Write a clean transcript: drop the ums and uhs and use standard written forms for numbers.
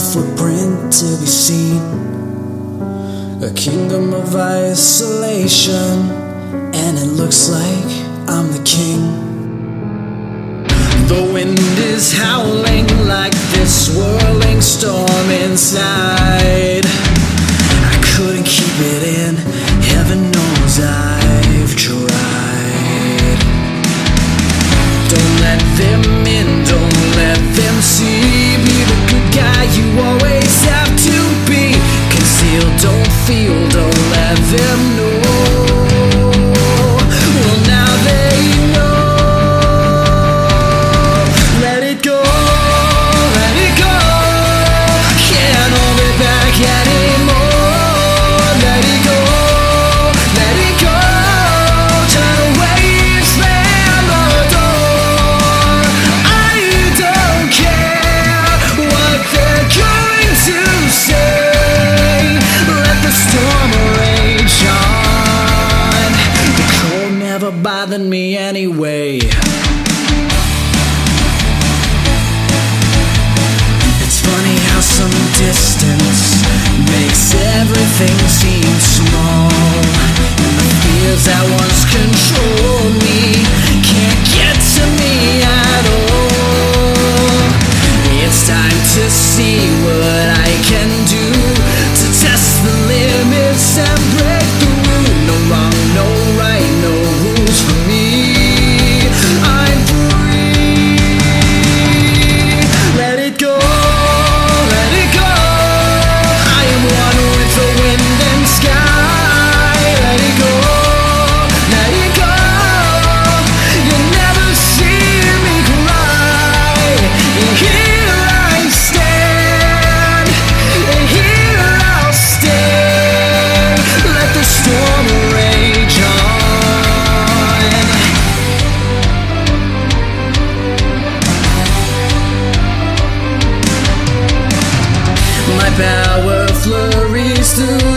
footprint to be seen. A kingdom of isolation, and it looks like I'm the king. The wind is howling like this swirling storm inside. I couldn't keep it in, heaven knows I've tried. Don't let them in, don't let them see. Be the good guy you always have to be. Conceal, don't feel, don't let them know. Well, now they know. Let it go, let it go. Can't hold it back anymore. Let it go, let it go. Turn away and slam the door. I don't care what they're going to say. Let the storm rage on. The cold never bothered me anyway. It's funny how some distance makes everything seem small. And the fears that once controlled me can't get to me at all. It's time to see what I can do to test the limits and break through. No wrong, no right, no rules for me. I'm free. Let it go, let it go. I am one with the wind and sky. Let it go, let it go. You'll never see me cry. And here I stand, and here I'll stay. Let the storm rage on. My power flurries through